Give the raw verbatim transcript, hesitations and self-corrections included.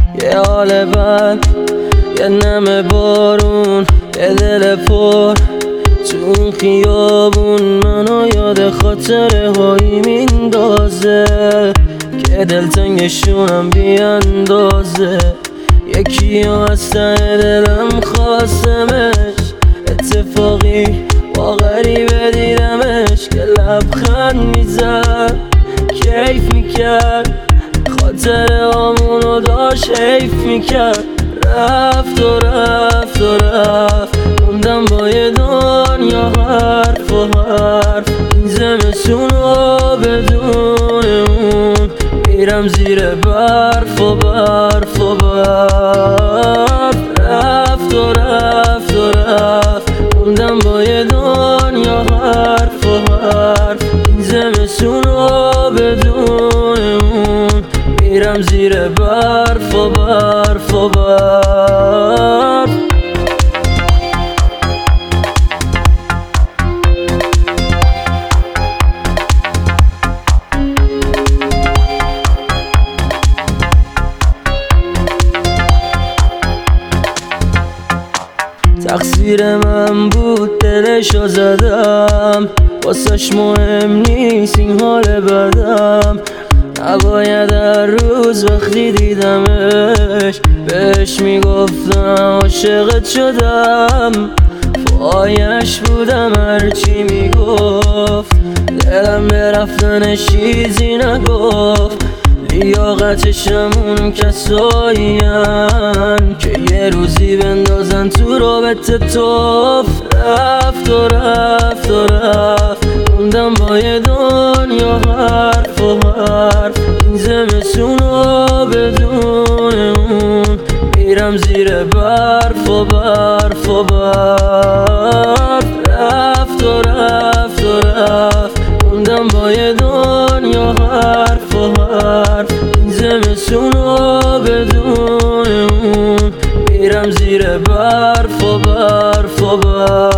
یه حال بد، یه نم بارون، یه دل پر تو این خیابون منو یاد خاطره هایی میندازه که دلتنگشونم بیاندازه. یکی ها از ته دلم خواستمش، اتفاقی با غریبه دیدمش که لبخند میزد کیف میکرد، خاطره آمونو داشت حیف میکرد. رفت و رفت و رفت، موندم با یه دنیا حرف و حرف. این زمستونو بدون اون میرم زیر برف و برف و برف. رفت و رفت و رفت، موندم با یه دنیا حرف و حرف. این زمستونو بدون اون میرم زیر برف و برف و برف. تقصیر من بود دلشو زدم، واسش مهم نیست این حال بدم. نباید هر روز وقتی دیدمش بهش میگفتم عاشقت شدم. پایش بودم هرچی میگفت، دلم به رفتنش چیزی نگفت. لیاقتشم اون کسایین که یه روزی بندازن تو رابطه توف. رفت و رفت و رفت، موندم با یه دنیا حرف و حرف. این زمستونو بدون اون میرم زیر برف و برف و برف. رفت و رفت و رفت، موندم با یه دنیا حرف و حرف. این زمستونو بدون اون میرم زیر برف و برف و برف.